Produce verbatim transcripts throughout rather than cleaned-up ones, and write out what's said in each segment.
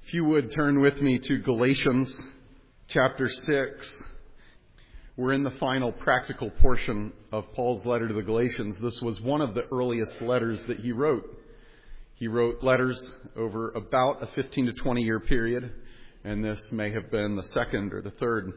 If you would turn with me to Galatians chapter six. We're in the final practical portion of Paul's letter to the Galatians. This was one of the earliest letters that he wrote. He wrote letters over about a fifteen to twenty year period, and this may have been the second or the third.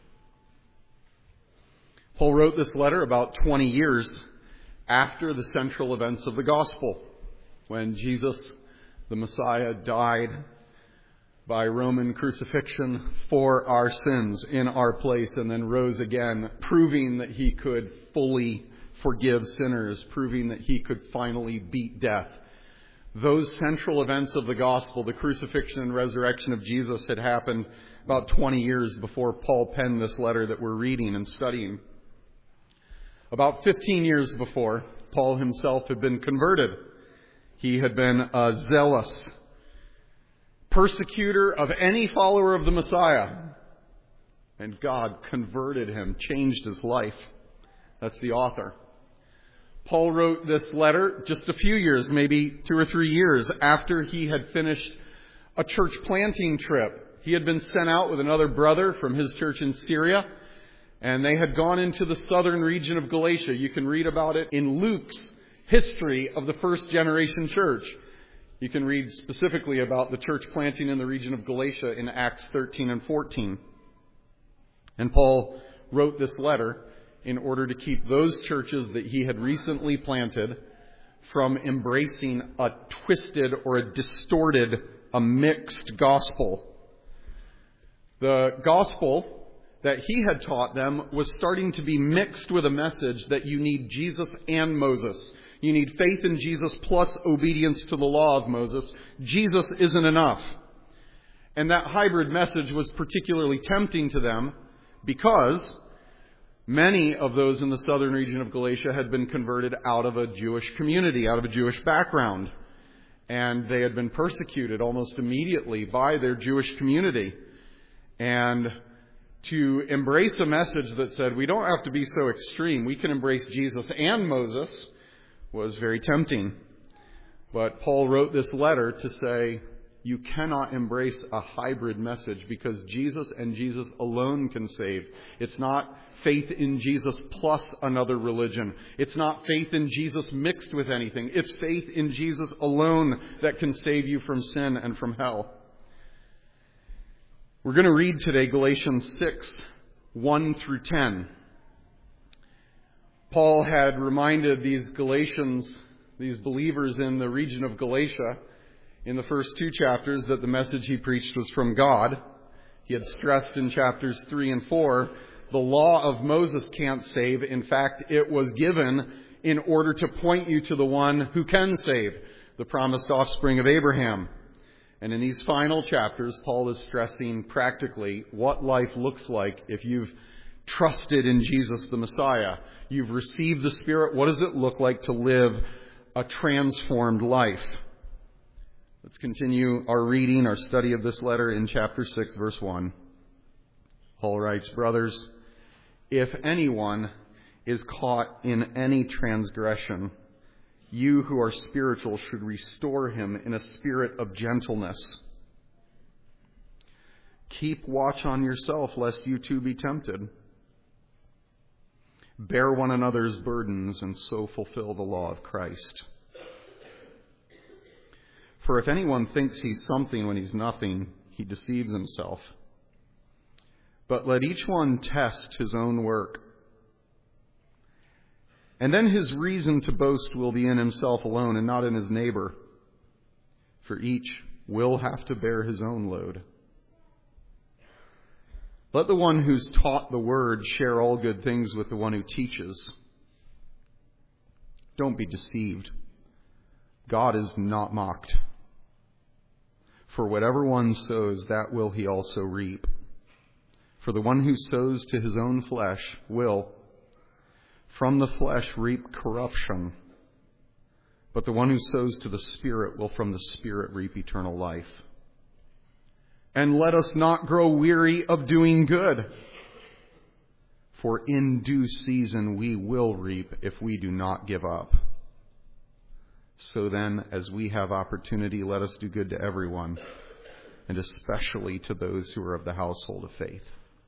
Paul wrote this letter about twenty years after the central events of the gospel, when Jesus, the Messiah, died by Roman crucifixion for our sins in our place, and then rose again, proving that he could fully forgive sinners, proving that he could finally beat death. Those central events of the gospel, the crucifixion and resurrection of Jesus, had happened about twenty years before Paul penned this letter that we're reading and studying. About fifteen years before, Paul himself had been converted. He had been a zealous persecutor of any follower of the Messiah. And God converted him, changed his life. That's the author. Paul wrote this letter just a few years, maybe two or three years after he had finished a church planting trip. He had been sent out with another brother from his church in Syria, and they had gone into the southern region of Galatia. You can read about it in Luke's history of the first generation church. You can read specifically about the church planting in the region of Galatia in Acts thirteen and fourteen. And Paul wrote this letter in order to keep those churches that he had recently planted from embracing a twisted or a distorted, a mixed gospel. The gospel that he had taught them was starting to be mixed with a message that you need Jesus and Moses. You need faith in Jesus plus obedience to the law of Moses. Jesus isn't enough. And that hybrid message was particularly tempting to them because many of those in the southern region of Galatia had been converted out of a Jewish community, out of a Jewish background. And they had been persecuted almost immediately by their Jewish community. And to embrace a message that said, we don't have to be so extreme, we can embrace Jesus and Moses, was very tempting. But Paul wrote this letter to say, you cannot embrace a hybrid message because Jesus and Jesus alone can save. It's not faith in Jesus plus another religion. It's not faith in Jesus mixed with anything. It's faith in Jesus alone that can save you from sin and from hell. We're going to read today Galatians six, one through ten. Paul had reminded these Galatians, these believers in the region of Galatia, in the first two chapters that the message he preached was from God. He had stressed in chapters three and four, the law of Moses can't save. In fact, it was given in order to point you to the one who can save, the promised offspring of Abraham. And in these final chapters, Paul is stressing practically what life looks like if you've trusted in Jesus the Messiah. You've received the Spirit. What does it look like to live a transformed life? Let's continue our reading, our study of this letter in chapter six, verse one. Paul writes, brothers, if anyone is caught in any transgression, you who are spiritual should restore him in a spirit of gentleness. Keep watch on yourself, lest you too be tempted. Bear one another's burdens and so fulfill the law of Christ. For if anyone thinks he's something when he's nothing, he deceives himself. But let each one test his own work. And then his reason to boast will be in himself alone and not in his neighbor. For each will have to bear his own load. Let the one who's taught the word share all good things with the one who teaches. Don't be deceived. God is not mocked. For whatever one sows, that will he also reap. For the one who sows to his own flesh will, from the flesh, reap corruption. But the one who sows to the Spirit will from the Spirit reap eternal life. And let us not grow weary of doing good, for in due season we will reap if we do not give up. So then, as we have opportunity, let us do good to everyone, and especially to those who are of the household of faith.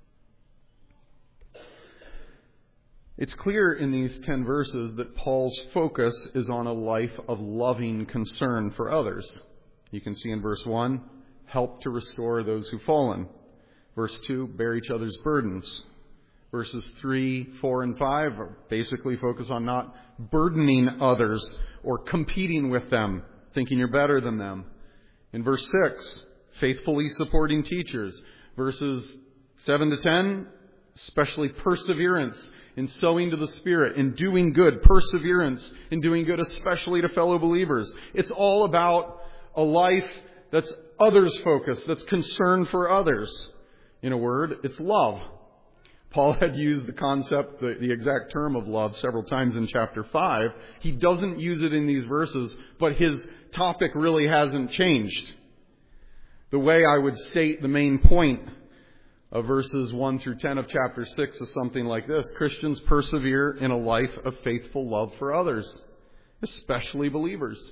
It's clear in these ten verses that Paul's focus is on a life of loving concern for others. You can see in verse one, help to restore those who've fallen. Verse two, bear each other's burdens. Verses three, four, and five basically focus on not burdening others or competing with them, thinking you're better than them. In verse six, faithfully supporting teachers. Verses seven to ten, especially perseverance in sowing to the Spirit, in doing good, perseverance in doing good, especially to fellow believers. It's all about a life that's others-focused, that's concerned for others. In a word, it's love. Paul had used the concept, the, the exact term of love several times in chapter five. He doesn't use it in these verses, but his topic really hasn't changed. The way I would state the main point of verses one through ten of chapter six is something like this. Christians persevere in a life of faithful love for others, especially believers.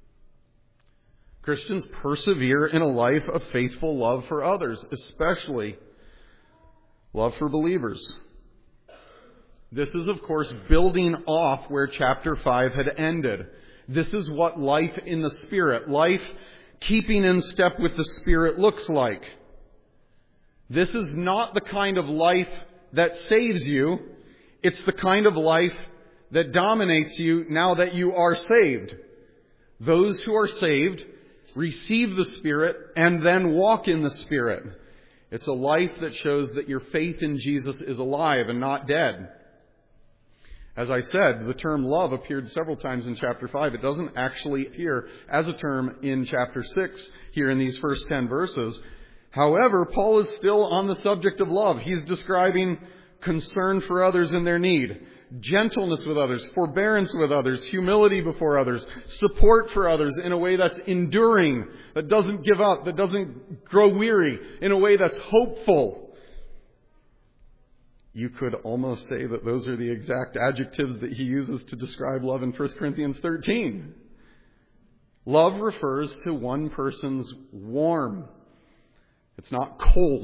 Christians persevere in a life of faithful love for others, especially love for believers. This is, of course, building off where chapter five had ended. This is what life in the Spirit, life keeping in step with the Spirit looks like. This is not the kind of life that saves you. It's the kind of life that dominates you now that you are saved. Those who are saved receive the Spirit and then walk in the Spirit. It's a life that shows that your faith in Jesus is alive and not dead. As I said, the term love appeared several times in chapter five. It doesn't actually appear as a term in chapter six here in these first ten verses. However, Paul is still on the subject of love. He's describing concern for others in their need, gentleness with others, forbearance with others, humility before others, support for others in a way that's enduring, that doesn't give up, that doesn't grow weary, in a way that's hopeful. You could almost say that those are the exact adjectives that he uses to describe love in First Corinthians thirteen. Love refers to one person's warm. It's not cold.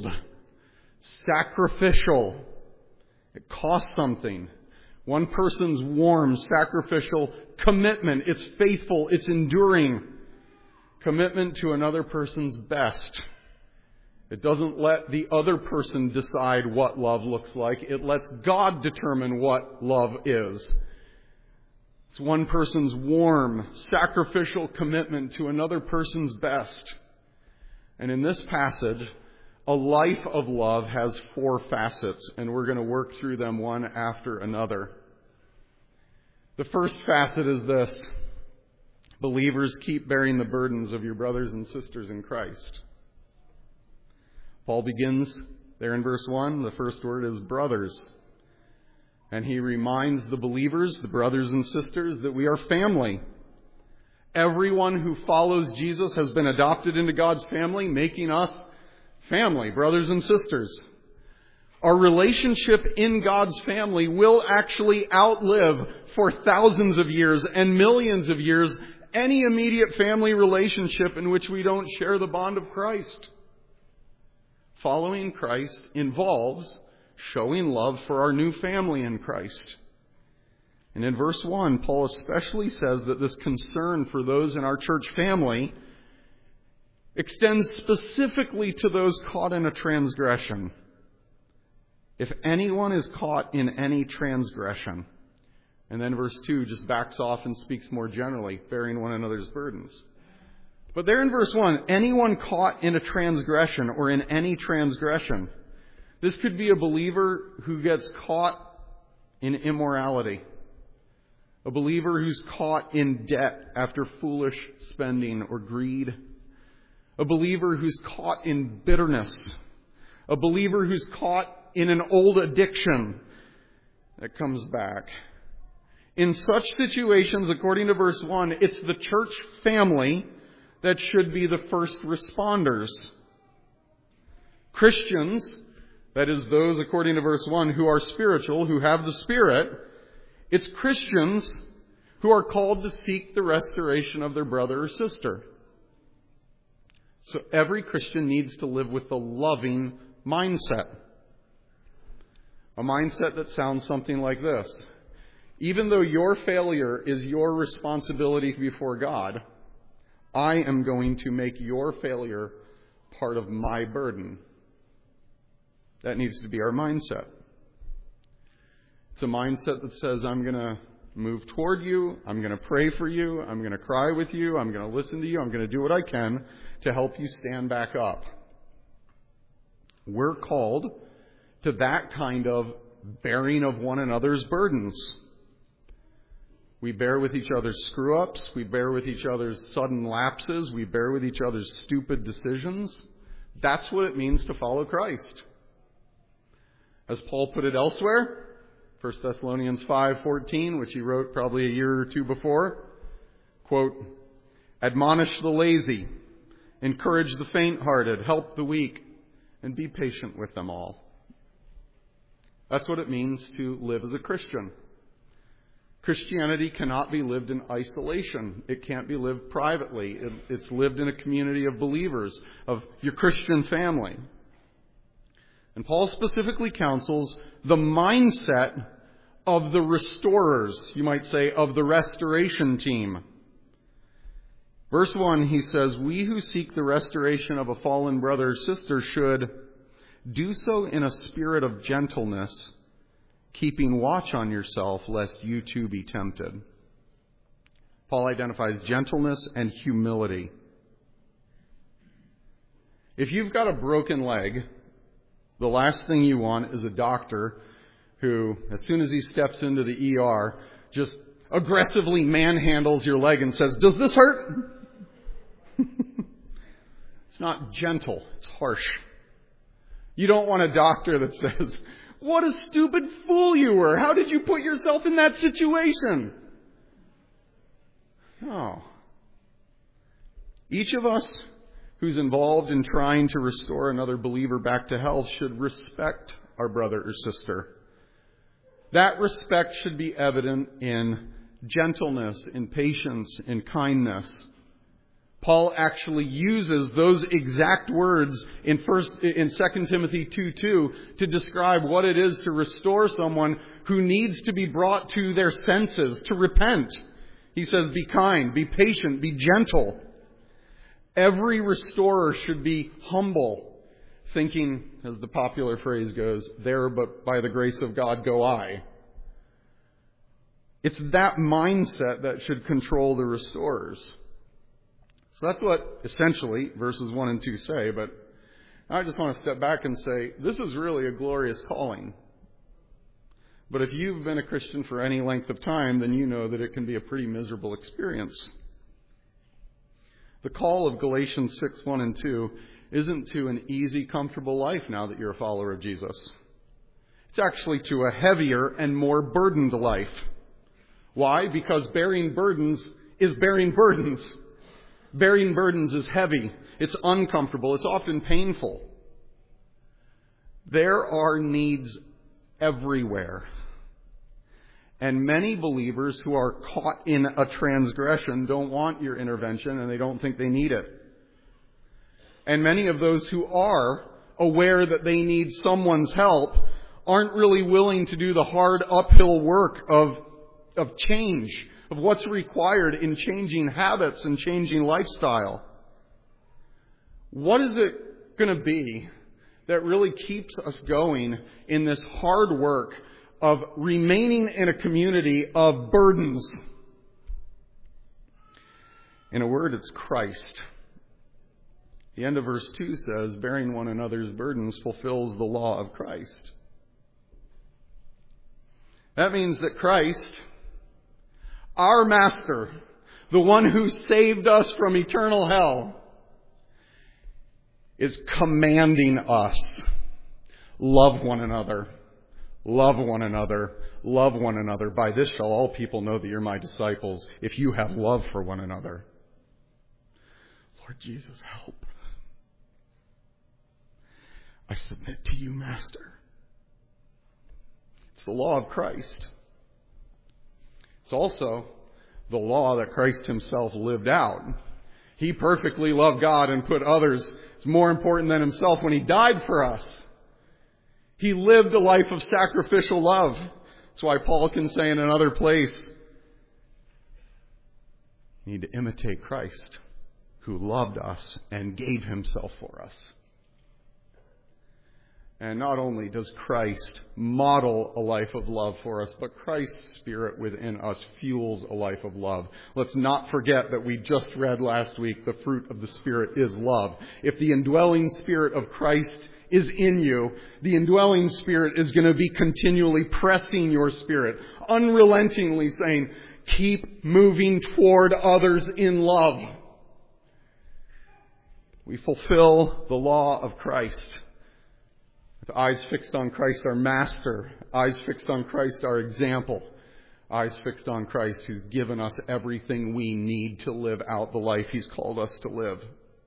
Sacrificial. It costs something. One person's warm, sacrificial commitment. It's faithful. It's enduring. Commitment to another person's best. It doesn't let the other person decide what love looks like. It lets God determine what love is. It's one person's warm, sacrificial commitment to another person's best. And in this passage, a life of love has four facets, and we're going to work through them one after another. The first facet is this. Believers, keep bearing the burdens of your brothers and sisters in Christ. Paul begins there in verse one. The first word is brothers. And he reminds the believers, the brothers and sisters, that we are family. Everyone who follows Jesus has been adopted into God's family, making us family, brothers and sisters. Our relationship in God's family will actually outlive for thousands of years and millions of years any immediate family relationship in which we don't share the bond of Christ. Following Christ involves showing love for our new family in Christ. And in verse one, Paul especially says that this concern for those in our church family extends specifically to those caught in a transgression. If anyone is caught in any transgression. And then verse two just backs off and speaks more generally, bearing one another's burdens. But there in verse one, anyone caught in a transgression or in any transgression. This could be a believer who gets caught in immorality. A believer who's caught in debt after foolish spending or greed. A believer who's caught in bitterness. A believer who's caught in an old addiction that comes back. In such situations, according to verse one, it's the church family that should be the first responders. Christians, that is those, according to verse one, who are spiritual, who have the Spirit, it's Christians who are called to seek the restoration of their brother or sister. So every Christian needs to live with the loving mindset. A mindset that sounds something like this. Even though your failure is your responsibility before God, I am going to make your failure part of my burden. That needs to be our mindset. It's a mindset that says, I'm going to move toward you, I'm going to pray for you, I'm going to cry with you, I'm going to listen to you, I'm going to do what I can to help you stand back up. We're called to that kind of bearing of one another's burdens. We bear with each other's screw-ups, we bear with each other's sudden lapses, we bear with each other's stupid decisions. That's what it means to follow Christ. As Paul put it elsewhere, First Thessalonians five fourteen, which he wrote probably a year or two before, quote, admonish the lazy, encourage the faint-hearted, help the weak, and be patient with them all. That's what it means to live as a Christian. Christianity cannot be lived in isolation. It can't be lived privately. It, it's lived in a community of believers, of your Christian family. And Paul specifically counsels the mindset of the restorers, you might say, of the restoration team. Verse one, he says, we who seek the restoration of a fallen brother or sister should do so in a spirit of gentleness, keeping watch on yourself, lest you too be tempted. Paul identifies gentleness and humility. If you've got a broken leg, the last thing you want is a doctor who, as soon as he steps into the E R, just aggressively manhandles your leg and says, does this hurt? It's not gentle, it's harsh. You don't want a doctor that says, what a stupid fool you were. How did you put yourself in that situation? No. Each of us who's involved in trying to restore another believer back to health should respect our brother or sister. That respect should be evident in gentleness, in patience, in kindness. Paul actually uses those exact words in first in Second Timothy two two to describe what it is to restore someone who needs to be brought to their senses, to repent. He says, be kind, be patient, be gentle. Every restorer should be humble, thinking, as the popular phrase goes, there but by the grace of God go I. It's that mindset that should control the restorers. So that's what essentially verses one and two say, but I just want to step back and say, this is really a glorious calling. But if you've been a Christian for any length of time, then you know that it can be a pretty miserable experience. The call of Galatians six, one and two isn't to an easy, comfortable life now that you're a follower of Jesus. It's actually to a heavier and more burdened life. Why? Because bearing burdens is bearing burdens. Bearing burdens is heavy. It's uncomfortable. It's often painful. There are needs everywhere. And many believers who are caught in a transgression don't want your intervention and they don't think they need it. And many of those who are aware that they need someone's help aren't really willing to do the hard uphill work of, of change, of what's required in changing habits and changing lifestyle. What is it going to be that really keeps us going in this hard work of remaining in a community of burdens? In a word, it's Christ. The end of verse two says, bearing one another's burdens fulfills the law of Christ. That means that Christ, our Master, the one who saved us from eternal hell, is commanding us, love one another, love one another, love one another. By this shall all people know that you're my disciples, if you have love for one another. Lord Jesus, help. I submit to you, Master. It's the law of Christ. It's also the law that Christ himself lived out. He perfectly loved God and put others as more important than himself when he died for us. He lived a life of sacrificial love. That's why Paul can say in another place, you need to imitate Christ, who loved us and gave himself for us. And not only does Christ model a life of love for us, but Christ's Spirit within us fuels a life of love. Let's not forget that we just read last week, the fruit of the Spirit is love. If the indwelling Spirit of Christ is in you, the indwelling Spirit is going to be continually pressing your spirit, unrelentingly saying, keep moving toward others in love. We fulfill the law of Christ. With eyes fixed on Christ, our master. Eyes fixed on Christ, our example. Eyes fixed on Christ, who's given us everything we need to live out the life he's called us to live.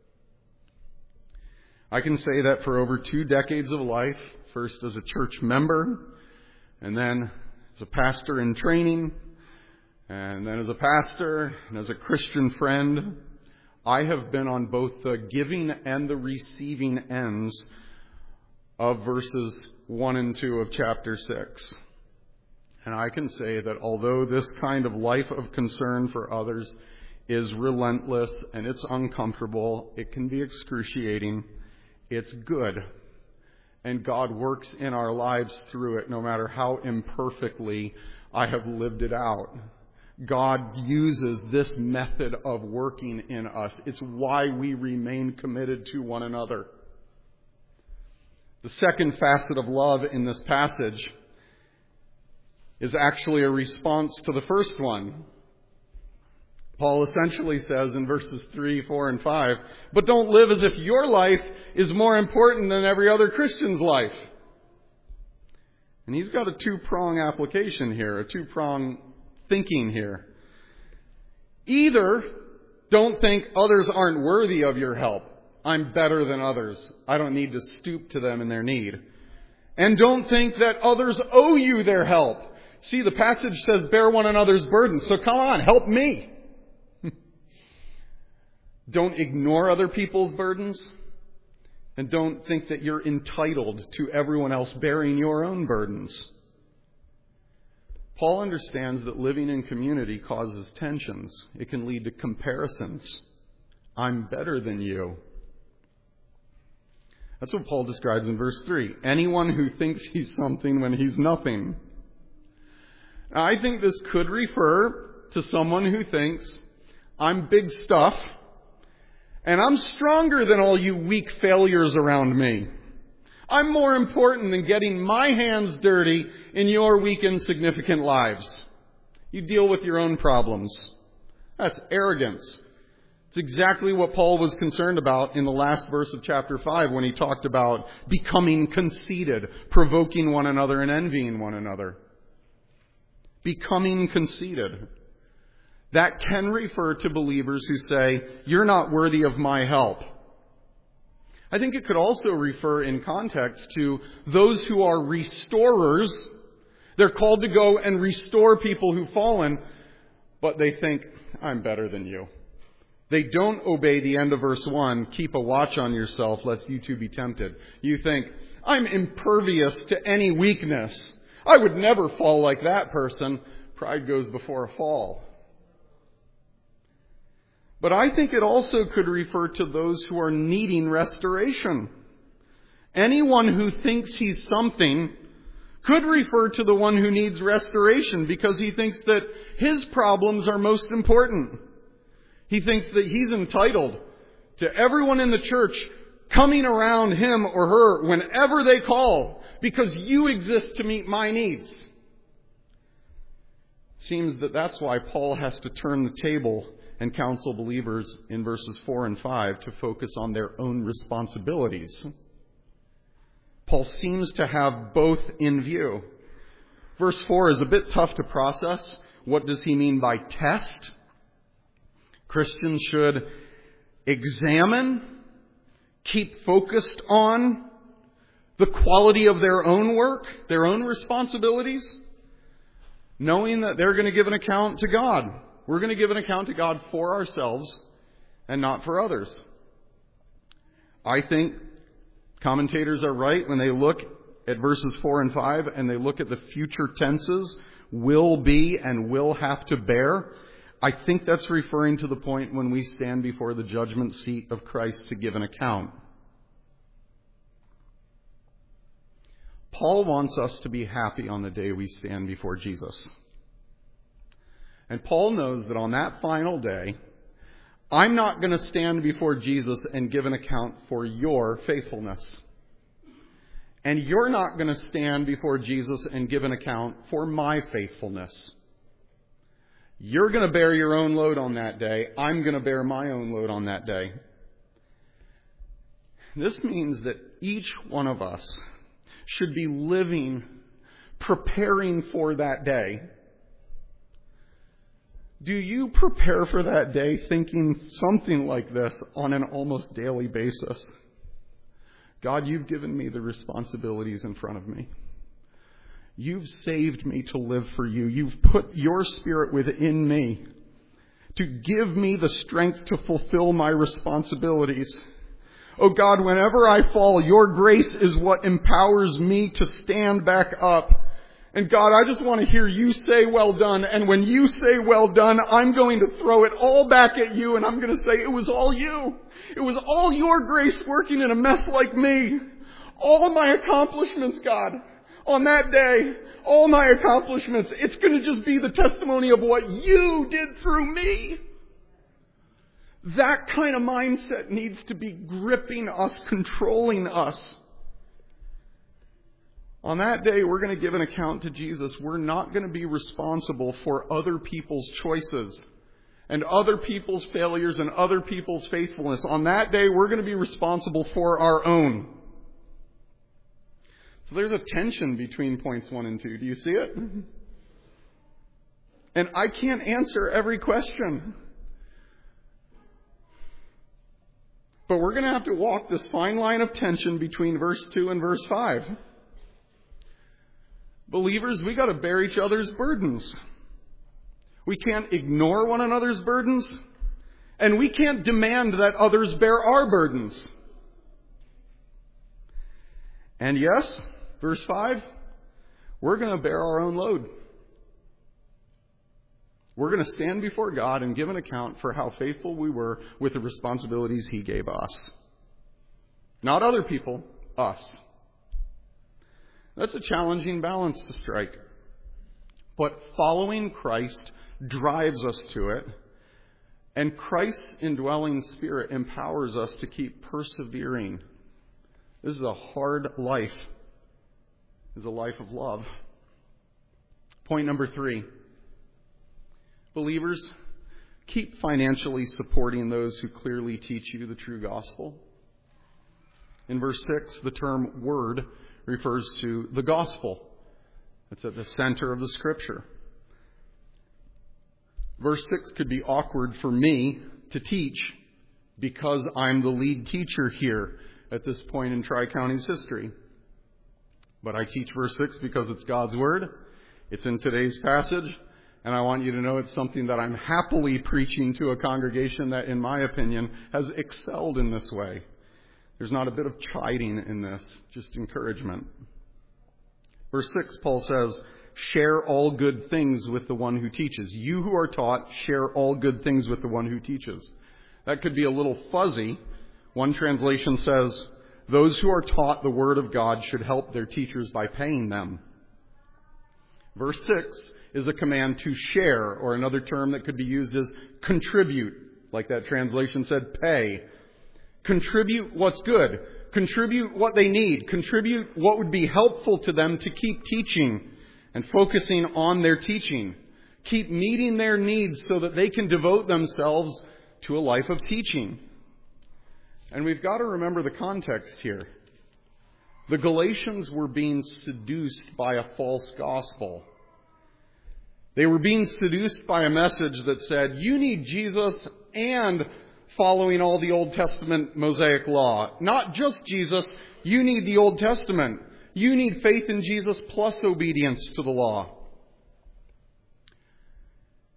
I can say that for over two decades of life, first as a church member, and then as a pastor in training, and then as a pastor, and as a Christian friend, I have been on both the giving and the receiving ends of verses one and two of chapter six. And I can say that although this kind of life of concern for others is relentless and it's uncomfortable, it can be excruciating, it's good. And God works in our lives through it, no matter how imperfectly I have lived it out. God uses this method of working in us. It's why we remain committed to one another. The second facet of love in this passage is actually a response to the first one. Paul essentially says in verses three, four, and five, but don't live as if your life is more important than every other Christian's life. And he's got a two-prong application here, a two-prong thinking here. Either don't think others aren't worthy of your help. I'm better than others. I don't need to stoop to them in their need. And don't think that others owe you their help. See, the passage says bear one another's burdens. So come on, help me. Don't ignore other people's burdens. And don't think that you're entitled to everyone else bearing your own burdens. Paul understands that living in community causes tensions. It can lead to comparisons. I'm better than you. That's what Paul describes in verse three. Anyone who thinks he's something when he's nothing. Now, I think this could refer to someone who thinks, I'm big stuff, and I'm stronger than all you weak failures around me. I'm more important than getting my hands dirty in your weak, insignificant lives. You deal with your own problems. That's arrogance. It's exactly what Paul was concerned about in the last verse of chapter five when he talked about becoming conceited, provoking one another and envying one another. Becoming conceited. That can refer to believers who say, you're not worthy of my help. I think it could also refer in context to those who are restorers. They're called to go and restore people who've fallen, but they think, I'm better than you. They don't obey the end of verse one, keep a watch on yourself lest you too be tempted. You think, I'm impervious to any weakness. I would never fall like that person. Pride goes before a fall. But I think it also could refer to those who are needing restoration. Anyone who thinks he's something could refer to the one who needs restoration because he thinks that his problems are most important. He thinks that he's entitled to everyone in the church coming around him or her whenever they call because you exist to meet my needs. Seems that that's why Paul has to turn the table and counsel believers in verses four and five to focus on their own responsibilities. Paul seems to have both in view. Verse four is a bit tough to process. What does he mean by test? Christians should examine, keep focused on the quality of their own work, their own responsibilities, knowing that they're going to give an account to God. We're going to give an account to God for ourselves and not for others. I think commentators are right when they look at verses four and five and they look at the future tenses, will be and will have to bear. I think that's referring to the point when we stand before the judgment seat of Christ to give an account. Paul wants us to be happy on the day we stand before Jesus. And Paul knows that on that final day, I'm not going to stand before Jesus and give an account for your faithfulness. And you're not going to stand before Jesus and give an account for my faithfulness. You're going to bear your own load on that day. I'm going to bear my own load on that day. This means that each one of us should be living, preparing for that day. Do you prepare for that day thinking something like this on an almost daily basis? God, you've given me the responsibilities in front of me. You've saved me to live for you. You've put your Spirit within me to give me the strength to fulfill my responsibilities. Oh God, whenever I fall, your grace is what empowers me to stand back up. And God, I just want to hear you say, well done. And when you say, well done, I'm going to throw it all back at you. And I'm going to say, it was all you. It was all your grace working in a mess like me. All my accomplishments, God, on that day, all my accomplishments, it's going to just be the testimony of what you did through me. That kind of mindset needs to be gripping us, controlling us. On that day, we're going to give an account to Jesus. We're not going to be responsible for other people's choices and other people's failures and other people's faithfulness. On that day, we're going to be responsible for our own. So there's a tension between points one and two. Do you see it? And I can't answer every question. But we're going to have to walk this fine line of tension between verse two and verse five. Believers, we got to bear each other's burdens. We can't ignore one another's burdens, and we can't demand that others bear our burdens. And yes, verse five, we're going to bear our own load. We're going to stand before God and give an account for how faithful we were with the responsibilities He gave us. Not other people, us. That's a challenging balance to strike. But following Christ drives us to it. And Christ's indwelling Spirit empowers us to keep persevering. This is a hard life. This is a life of love. Point number three. Believers, keep financially supporting those who clearly teach you the true gospel. In verse six, the term word refers to the gospel. It's at the center of the Scripture. Verse six could be awkward for me to teach because I'm the lead teacher here at this point in Tri-County's history. But I teach verse six because it's God's Word. It's in today's passage. And I want you to know it's something that I'm happily preaching to a congregation that, in my opinion, has excelled in this way. There's not a bit of chiding in this, just encouragement. Verse six, Paul says, share all good things with the one who teaches. You who are taught, share all good things with the one who teaches. That could be a little fuzzy. One translation says, those who are taught the word of God should help their teachers by paying them. Verse six is a command to share, or another term that could be used is contribute, like that translation said, pay. Contribute what's good. Contribute what they need. Contribute what would be helpful to them to keep teaching and focusing on their teaching. Keep meeting their needs so that they can devote themselves to a life of teaching. And we've got to remember the context here. The Galatians were being seduced by a false gospel. They were being seduced by a message that said, you need Jesus and following all the Old Testament Mosaic law. Not just Jesus, you need the Old Testament. You need faith in Jesus plus obedience to the law.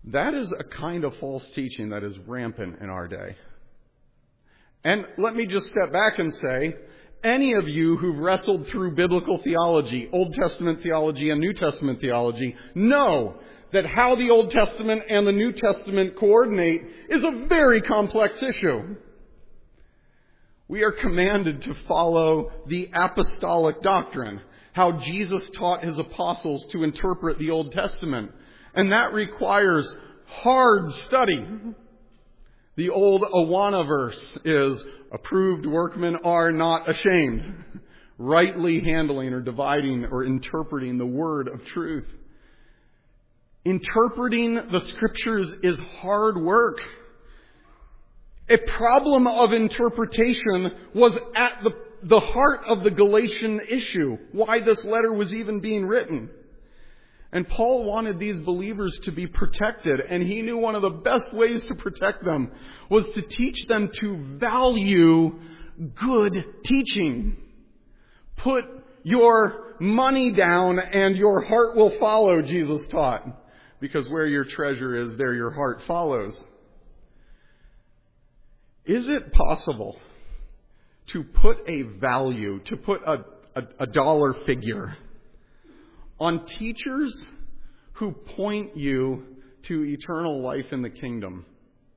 That is a kind of false teaching that is rampant in our day. And let me just step back and say, any of you who've wrestled through biblical theology, Old Testament theology and New Testament theology, know that how the Old Testament and the New Testament coordinate is a very complex issue. We are commanded to follow the apostolic doctrine, how Jesus taught his apostles to interpret the Old Testament. And that requires hard study. The old Awana verse is, approved workmen are not ashamed, rightly handling or dividing or interpreting the word of truth. Interpreting the Scriptures is hard work. A problem of interpretation was at the, the heart of the Galatian issue, why this letter was even being written. And Paul wanted these believers to be protected, and he knew one of the best ways to protect them was to teach them to value good teaching. Put your money down and your heart will follow, Jesus taught. Because where your treasure is, there your heart follows. Is it possible to put a value, to put a, a, a dollar figure on teachers who point you to eternal life in the kingdom?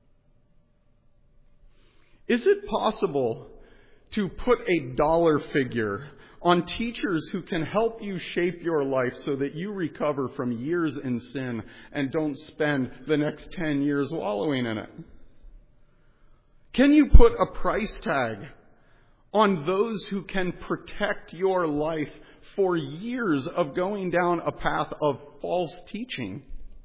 Is it possible to put a dollar figure on teachers who can help you shape your life so that you recover from years in sin and don't spend the next ten years wallowing in it? Can you put a price tag on those who can protect your life for years of going down a path of false teaching?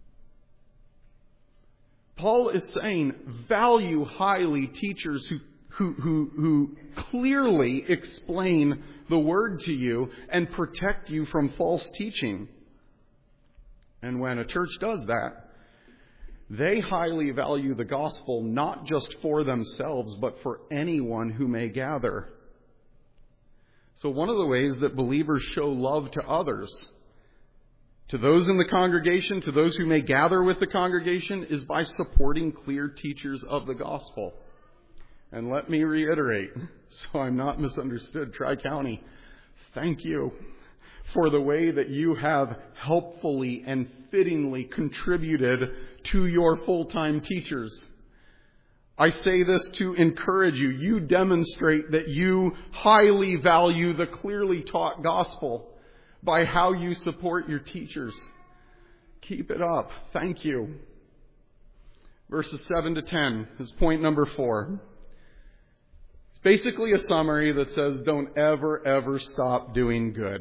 Paul is saying, value highly teachers who, who, who, who clearly explain the word to you and protect you from false teaching. And when a church does that, they highly value the gospel not just for themselves, but for anyone who may gather. So one of the ways that believers show love to others, to those in the congregation, to those who may gather with the congregation, is by supporting clear teachers of the gospel. And let me reiterate, so I'm not misunderstood, Tri-County, thank you for the way that you have helpfully and fittingly contributed to your full-time teachers. I say this to encourage you. You demonstrate that you highly value the clearly taught gospel by how you support your teachers. Keep it up. Thank you. Verses seven to ten is point number four. It's basically a summary that says, don't ever, ever stop doing good.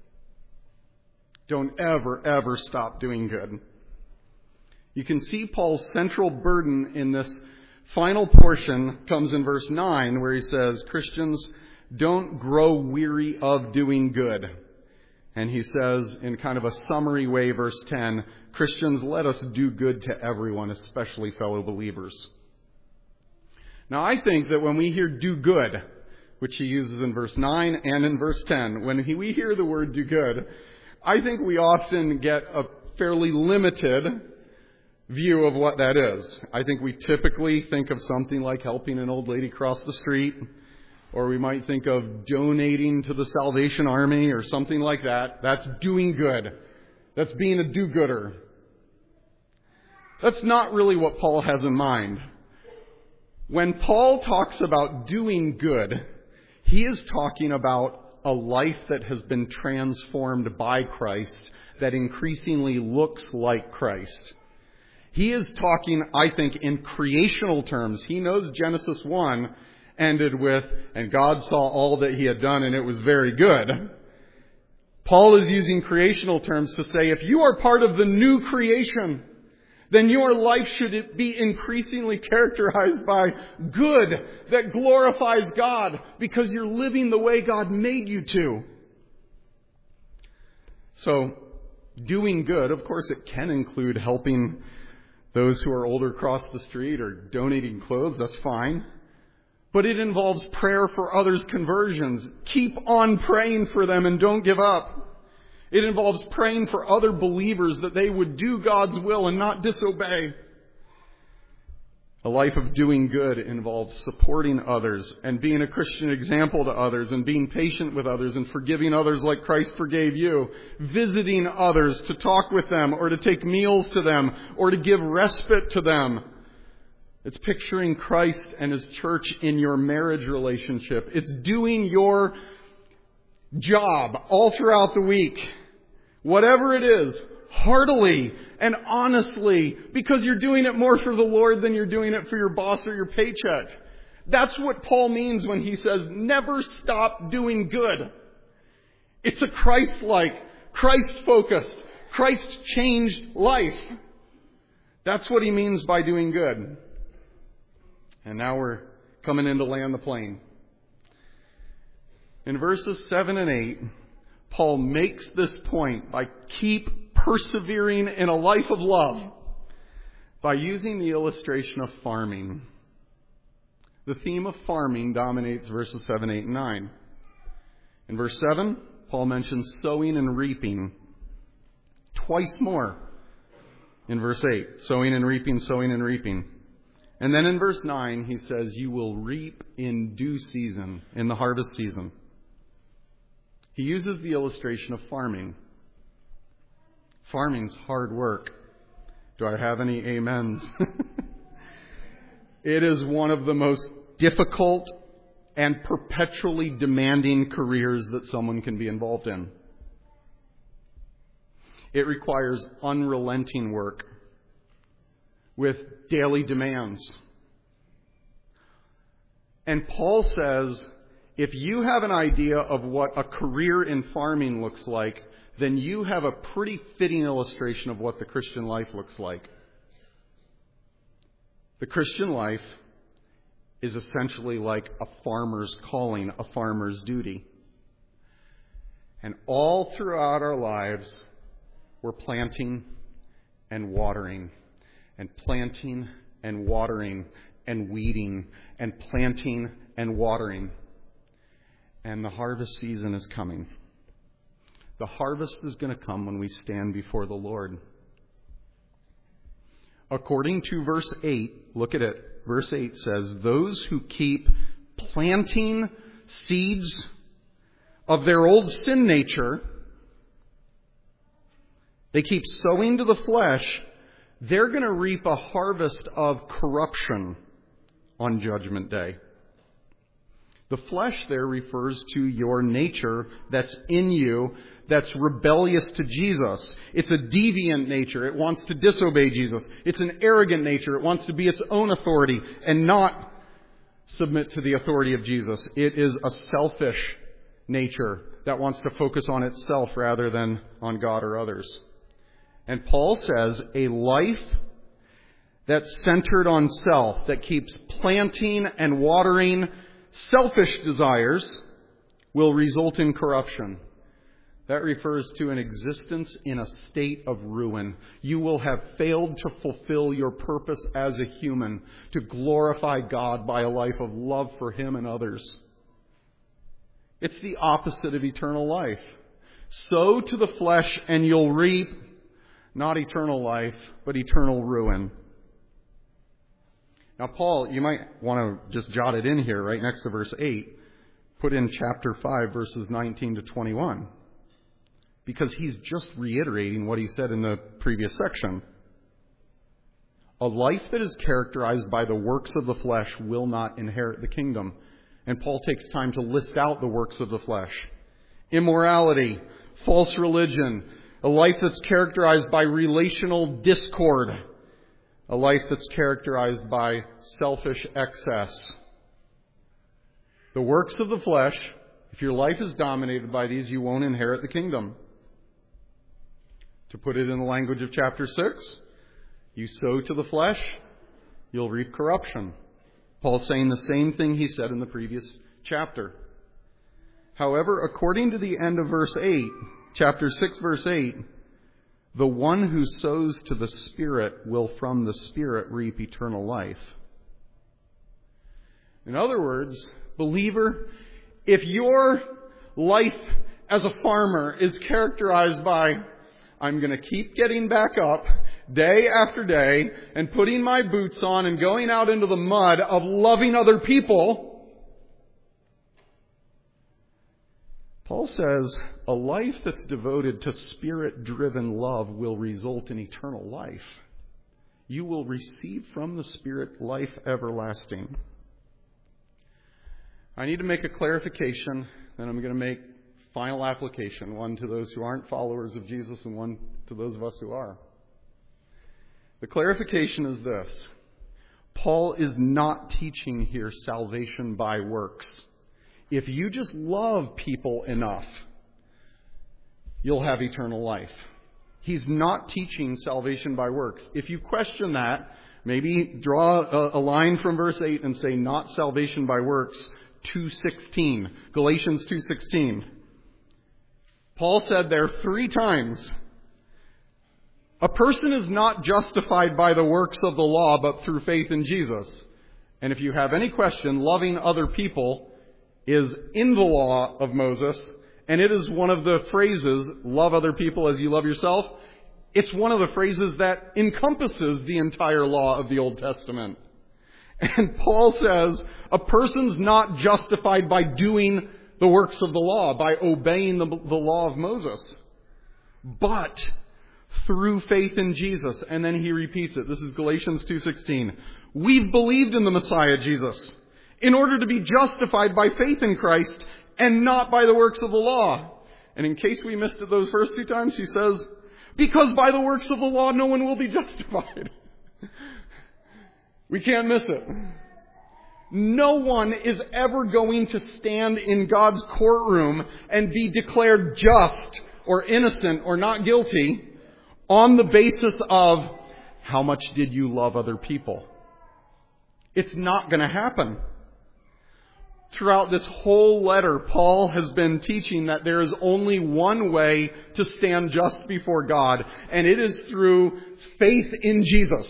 Don't ever, ever stop doing good. You can see Paul's central burden in this final portion comes in verse nine, where he says, Christians, don't grow weary of doing good. And he says, in kind of a summary way, verse ten, Christians, let us do good to everyone, especially fellow believers. Now, I think that when we hear do good, which he uses in verse nine and in verse ten, when we hear the word do good, I think we often get a fairly limited view of what that is. I think we typically think of something like helping an old lady cross the street, or we might think of donating to the Salvation Army or something like that. That's doing good. That's being a do-gooder. That's not really what Paul has in mind. When Paul talks about doing good, he is talking about a life that has been transformed by Christ, that increasingly looks like Christ. He is talking, I think, in creational terms. He knows Genesis one ended with, and God saw all that he had done, and it was very good. Paul is using creational terms to say, if you are part of the new creation, then your life should be increasingly characterized by good that glorifies God, because you're living the way God made you to. So, doing good, of course, it can include helping those who are older across the street or donating clothes. That's fine. But it involves prayer for others' conversions. Keep on praying for them and don't give up. It involves praying for other believers that they would do God's will and not disobey. A life of doing good involves supporting others and being a Christian example to others and being patient with others and forgiving others like Christ forgave you. Visiting others to talk with them or to take meals to them or to give respite to them. It's picturing Christ and His church in your marriage relationship. It's doing your job all throughout the week, whatever it is, heartily and honestly, because you're doing it more for the Lord than you're doing it for your boss or your paycheck. That's what Paul means when he says, never stop doing good. It's a Christ-like, Christ-focused, Christ-changed life. That's what he means by doing good. And now we're coming in to land the plane. In verses seven and eight, Paul makes this point by keep persevering in a life of love by using the illustration of farming. The theme of farming dominates verses seven, eight, and nine. In verse seven, Paul mentions sowing and reaping twice more. In verse eight, sowing and reaping, sowing and reaping. And then in verse nine, he says, you will reap in due season, in the harvest season. He uses the illustration of farming. Farming's hard work. Do I have any amens? It is one of the most difficult and perpetually demanding careers that someone can be involved in. It requires unrelenting work with daily demands. And Paul says, if you have an idea of what a career in farming looks like, then you have a pretty fitting illustration of what the Christian life looks like. The Christian life is essentially like a farmer's calling, a farmer's duty. And all throughout our lives, we're planting and watering, and planting and watering, and weeding, and planting and watering. And the harvest season is coming. The harvest is going to come when we stand before the Lord. According to verse eight, look at it. Verse eight says, those who keep planting seeds of their old sin nature, they keep sowing to the flesh, they're going to reap a harvest of corruption on Judgment Day. The flesh there refers to your nature that's in you, that's rebellious to Jesus. It's a deviant nature. It wants to disobey Jesus. It's an arrogant nature. It wants to be its own authority and not submit to the authority of Jesus. It is a selfish nature that wants to focus on itself rather than on God or others. And Paul says a life that's centered on self, that keeps planting and watering selfish desires, will result in corruption. That refers to an existence in a state of ruin. You will have failed to fulfill your purpose as a human, to glorify God by a life of love for Him and others. It's the opposite of eternal life. Sow to the flesh and you'll reap not eternal life, but eternal ruin. Now, Paul, you might want to just jot it in here right next to verse eight. Put in chapter five, verses nineteen to twenty-one. Because he's just reiterating what he said in the previous section. A life that is characterized by the works of the flesh will not inherit the kingdom. And Paul takes time to list out the works of the flesh. Immorality, false religion, a life that's characterized by relational discord, a life that's characterized by selfish excess. The works of the flesh, if your life is dominated by these, you won't inherit the kingdom. To put it in the language of chapter six, you sow to the flesh, you'll reap corruption. Paul's saying the same thing he said in the previous chapter. However, according to the end of verse eight, chapter six, verse eight, the one who sows to the Spirit will from the Spirit reap eternal life. In other words, believer, if your life as a farmer is characterized by, I'm going to keep getting back up day after day and putting my boots on and going out into the mud of loving other people. Paul says a life that's devoted to Spirit-driven love will result in eternal life. You will receive from the Spirit life everlasting. I need to make a clarification, then I'm going to make final application, one to those who aren't followers of Jesus and one to those of us who are. The clarification is this. Paul is not teaching here salvation by works. If you just love people enough, you'll have eternal life. He's not teaching salvation by works. If you question that, maybe draw a, a line from verse eight and say, not salvation by works, two sixteen. Galatians two sixteen. Paul said there three times, a person is not justified by the works of the law, but through faith in Jesus. And if you have any question, loving other people is in the law of Moses, and it is one of the phrases, love other people as you love yourself. It's one of the phrases that encompasses the entire law of the Old Testament. And Paul says a person's not justified by doing the works of the law, by obeying the, the law of Moses, but through faith in Jesus. And then he repeats it. This is Galatians two sixteen. We've believed in the Messiah, Jesus, in order to be justified by faith in Christ and not by the works of the law. And in case we missed it those first two times, he says, because by the works of the law no one will be justified. We can't miss it. No one is ever going to stand in God's courtroom and be declared just or innocent or not guilty on the basis of how much did you love other people. It's not going to happen. Throughout this whole letter, Paul has been teaching that there is only one way to stand just before God, and it is through faith in Jesus.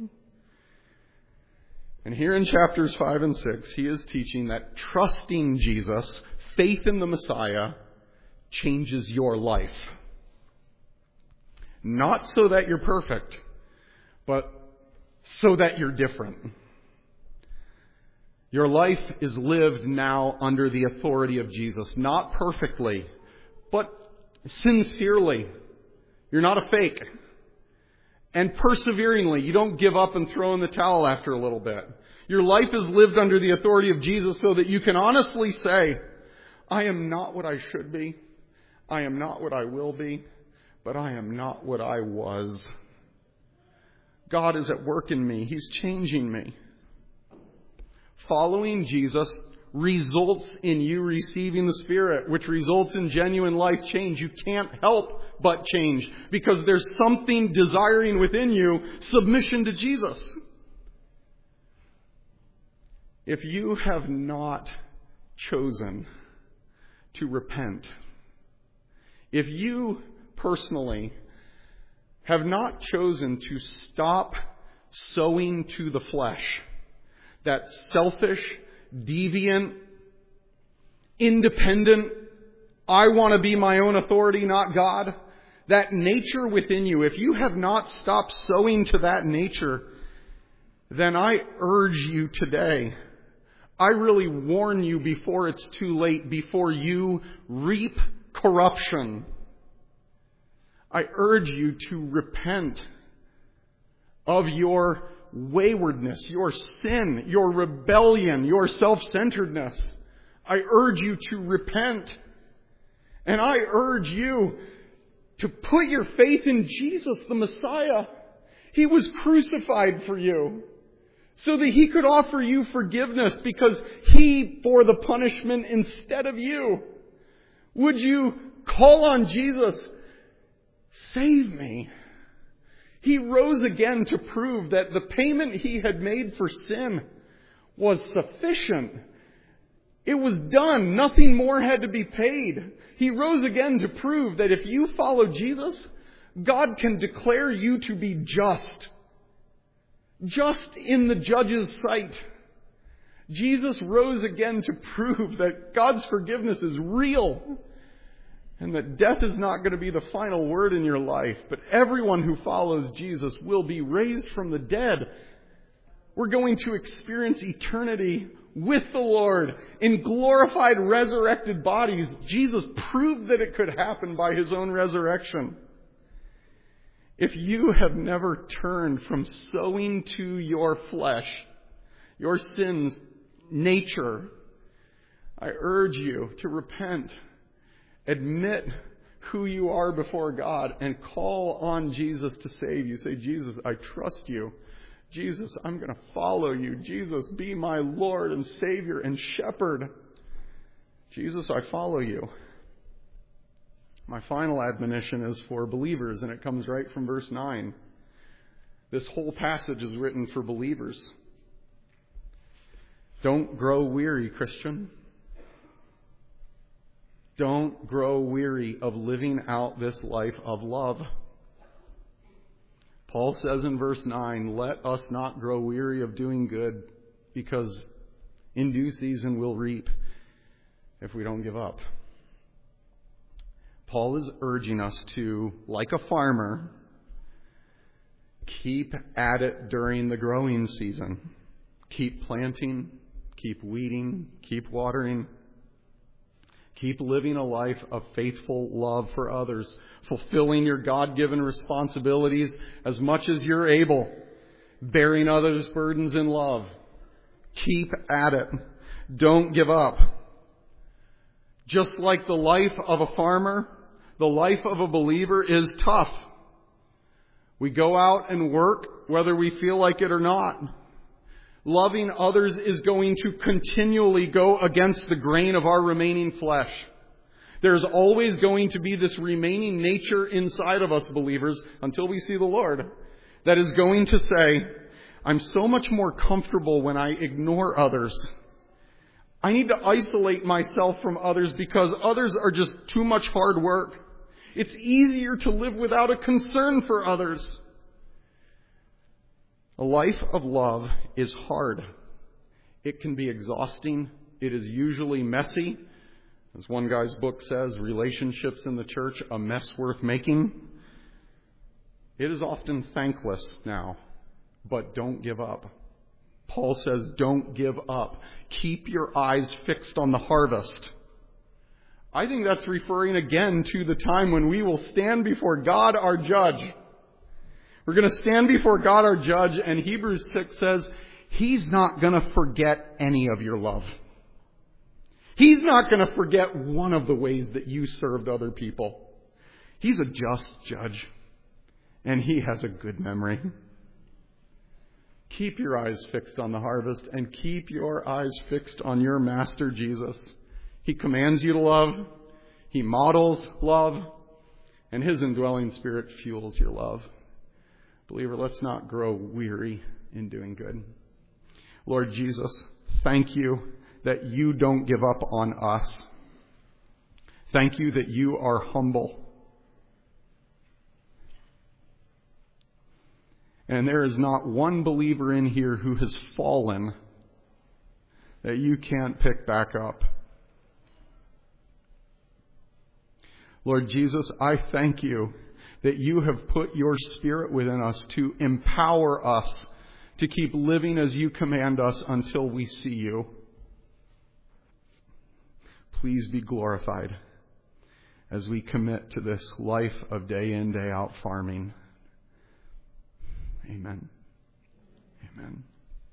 And here in chapters five and six, he is teaching that trusting Jesus, faith in the Messiah, changes your life. Not so that you're perfect, but so that you're different. Your life is lived now under the authority of Jesus. Not perfectly, but sincerely. You're not a fake. And perseveringly. You don't give up and throw in the towel after a little bit. Your life is lived under the authority of Jesus so that you can honestly say, I am not what I should be. I am not what I will be. But I am not what I was. God is at work in me. He's changing me. Following Jesus results in you receiving the Spirit, which results in genuine life change. You can't help but change because there's something desiring within you submission to Jesus. If you have not chosen to repent, if you personally have not chosen to stop sowing to the flesh, that selfish, deviant, independent, I want to be my own authority, not God, that nature within you, if you have not stopped sowing to that nature, then I urge you today, I really warn you before it's too late, before you reap corruption, I urge you to repent of your waywardness, your sin, your rebellion, your self-centeredness. I urge you to repent. And I urge you to put your faith in Jesus, the Messiah. He was crucified for you so that He could offer you forgiveness because He bore the punishment instead of you. Would you call on Jesus? Save me. He rose again to prove that the payment He had made for sin was sufficient. It was done. Nothing more had to be paid. He rose again to prove that if you follow Jesus, God can declare you to be just. Just in the judge's sight. Jesus rose again to prove that God's forgiveness is real. And that death is not going to be the final word in your life, but everyone who follows Jesus will be raised from the dead. We're going to experience eternity with the Lord in glorified, resurrected bodies. Jesus proved that it could happen by His own resurrection. If you have never turned from sowing to your flesh, your sin's nature, I urge you to repent, admit who you are before God, and call on Jesus to save you. Say, Jesus, I trust you. Jesus, I'm going to follow you. Jesus, be my Lord and Savior and Shepherd. Jesus, I follow you. My final admonition is for believers, and it comes right from verse nine. This whole passage is written for believers. Don't grow weary, Christian. Don't grow weary of living out this life of love. Paul says in verse nine, let us not grow weary of doing good, because in due season we'll reap if we don't give up. Paul is urging us to, like a farmer, keep at it during the growing season. Keep planting, keep weeding, keep watering. Keep living a life of faithful love for others, fulfilling your God-given responsibilities as much as you're able, bearing others' burdens in love. Keep at it. Don't give up. Just like the life of a farmer, the life of a believer is tough. We go out and work whether we feel like it or not. Loving others is going to continually go against the grain of our remaining flesh. There's always going to be this remaining nature inside of us, believers, until we see the Lord, that is going to say, I'm so much more comfortable when I ignore others. I need to isolate myself from others because others are just too much hard work. It's easier to live without a concern for others. A life of love is hard. It can be exhausting. It is usually messy. As one guy's book says, relationships in the church, a mess worth making. It is often thankless now, but don't give up. Paul says, don't give up. Keep your eyes fixed on the harvest. I think that's referring again to the time when we will stand before God, our judge. We're going to stand before God, our judge, and Hebrews six says, He's not going to forget any of your love. He's not going to forget one of the ways that you served other people. He's a just judge, and He has a good memory. Keep your eyes fixed on the harvest, and keep your eyes fixed on your Master Jesus. He commands you to love. He models love, and His indwelling Spirit fuels your love. Believer, let's not grow weary in doing good. Lord Jesus, thank you that you don't give up on us. Thank you that you are humble. And there is not one believer in here who has fallen that you can't pick back up. Lord Jesus, I thank you that you have put your Spirit within us to empower us to keep living as you command us until we see you. Please be glorified as we commit to this life of day in, day out farming. Amen. Amen.